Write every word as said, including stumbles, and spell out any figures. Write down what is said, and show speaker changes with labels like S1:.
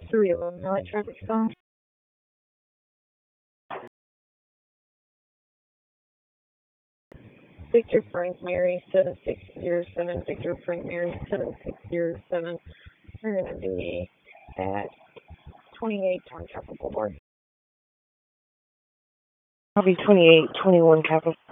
S1: Three of them. Light traffic stop. Victor Frank Mary seven six zero seven. Victor Frank Mary seven six zero seven. We're going to be at twenty-eight twenty Capitol Boulevard.
S2: I'll be twenty-eight twenty-one Capitol.